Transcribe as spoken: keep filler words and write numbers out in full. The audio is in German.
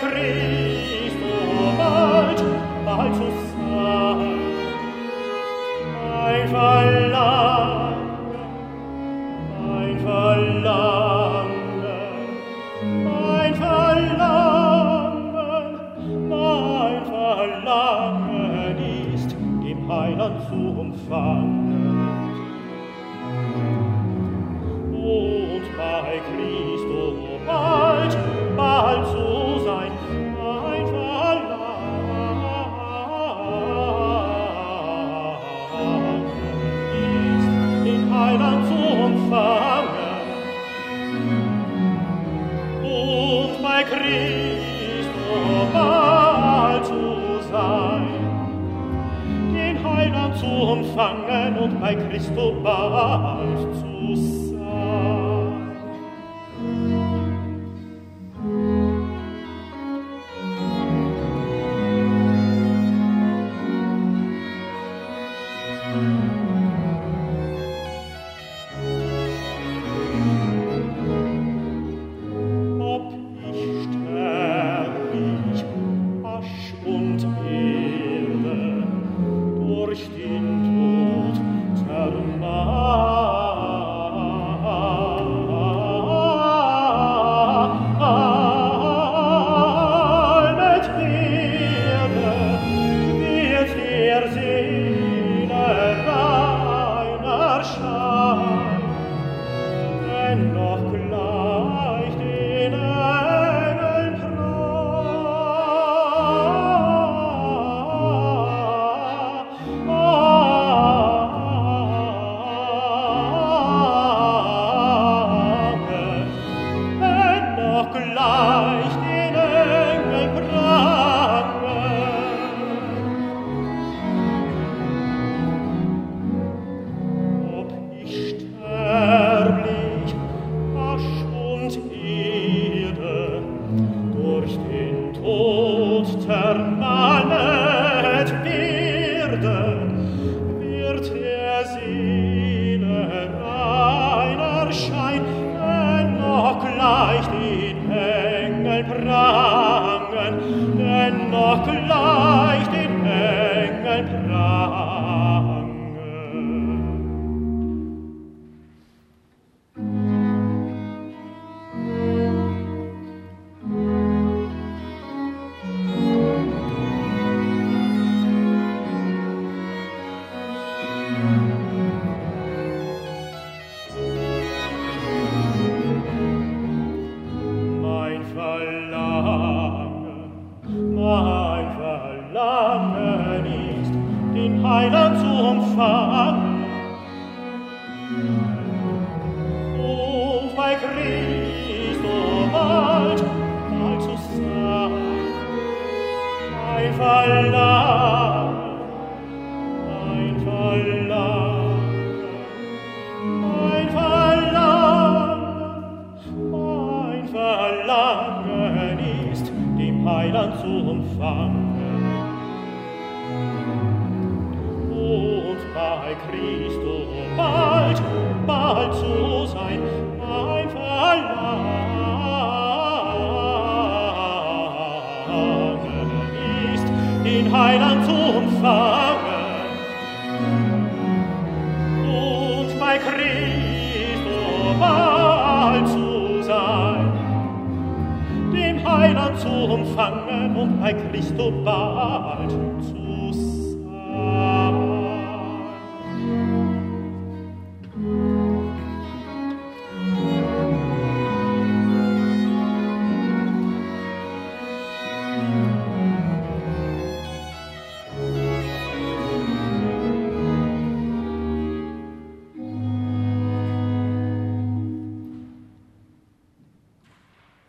Christo bald, bald zu sein. Mein Verlangen, mein Verlangen, mein Verlangen, mein Verlangen ist, dem Heiland zu umfangen. Und bei Christo bald, bald zu sein, mein Verlangen ist, den Heiland zu umfangen. Und bei Christo bald zu sein, den Heiland zu umfangen und bei Christo bald zu sein. Ob ich sterblich, Asch und Erde, durch den Tod zermalmet werde, wird der Seele reiner Schein, dennoch gleich den Engeln prangen, dennoch gleich den Engeln prangen. Ob ich sterblich, Asch und Erde, durch den Tod zermalmet werde, wird der Seele reiner Schein, dennoch gleich den Engeln prangen, dennoch gleich den Engeln prangen. Mein Verlangen, mein Verlangen ist, den Heiland zu umfangen. Und bei Christo bald, bald zu sein. Mein Verlangen, mein Verlangen, mein Verlangen, mein Verlangen ist, dem Heiland zu umfangen. Und bei Christo bald, bald zu sein, mein Verlangen ist, den Heiland zu umfangen. Und bei Christo bald zu sein, dem Heiland zu umfangen und bei Christo bald